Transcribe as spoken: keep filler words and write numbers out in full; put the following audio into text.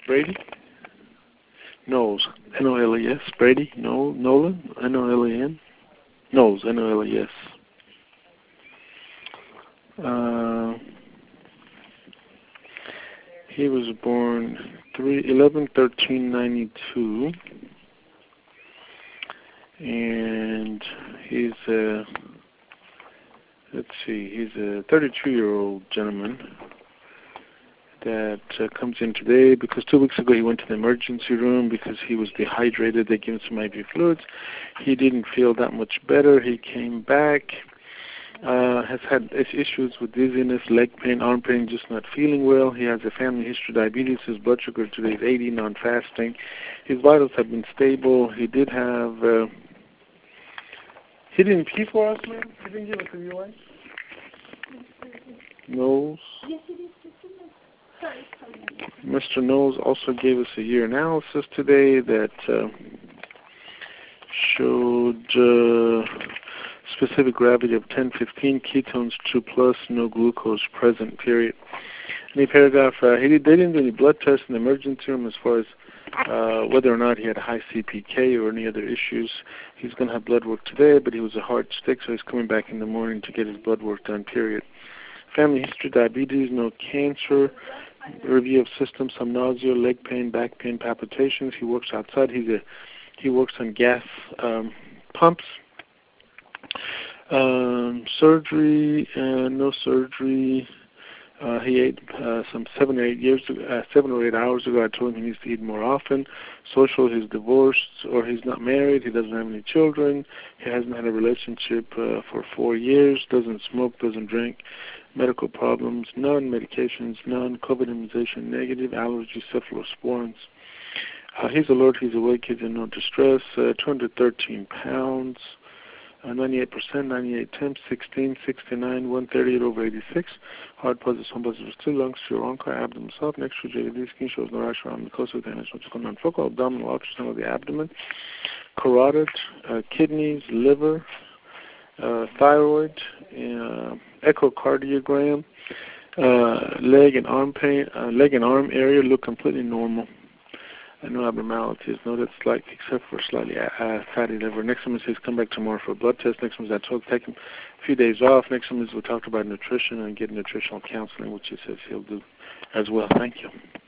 Brady? Knowles, N O L E S. Brady? No, Nolan? N O L E N? Knowles, N O L E S. Uh, he was born eleven thirteen ninety-two, and he's a, let's see, he's a thirty-two-year-old gentleman that uh, comes in today because two weeks ago he went to the emergency room because he was dehydrated. They gave him some I V fluids. He didn't feel that much better. He came back. Uh, has had issues with dizziness, leg pain, arm pain, just not feeling well. He has a family history of diabetes. His blood sugar today is eighty, non-fasting. His vitals have been stable. He did have, uh, he didn't pee for us, man? He didn't give us a U I? Knowles. Yes, it is. Sorry, sorry. Mister Knowles also gave us a urinalysis today that uh, showed uh, specific gravity of ten fifteen, ketones two plus, no glucose present, period. Any paragraph, uh, he did, they didn't do any blood tests in the emergency room as far as uh, whether or not he had a high C P K or any other issues. He's going to have blood work today, but he was a hard stick, so he's coming back in the morning to get his blood work done, period. Family history, diabetes, no cancer. Review of systems, some nausea, leg pain, back pain, palpitations. He works outside. He's a, he works on gas um, pumps. Um, surgery, uh, no surgery. Uh, he ate uh, some seven or eight years, ago, uh, seven or eight hours ago. I told him he needs to eat more often. Social, he's divorced or he's not married. He doesn't have any children. He hasn't had a relationship uh, for four years. Doesn't smoke. Doesn't drink. Medical problems, none. Medications, none. COVID immunization, negative. Allergy, cephalosporins. Uh, he's alert. He's awake. He's in no distress. Uh, two hundred thirteen pounds. Uh, ninety-eight percent, ninety-eight temps, sixteen, sixty-nine, one thirty-eight over eighty-six. Heart pulses, home pulses, two lungs, two onco, abdomen soft, next to J D skin shows no rash around the coast of the what's going on. Focal abdominal ultrasound of the abdomen, carotid, uh, kidneys, liver, uh, thyroid, uh, echocardiogram, uh, leg and arm pain, uh, leg and arm area look completely normal. And no abnormalities noted, slight except for slightly uh, fatty liver. Next one is come back tomorrow for a blood test. Next one is I told take him a few days off. Next one is we talked about nutrition and get nutritional counseling, which he says he'll do as well. Thank you.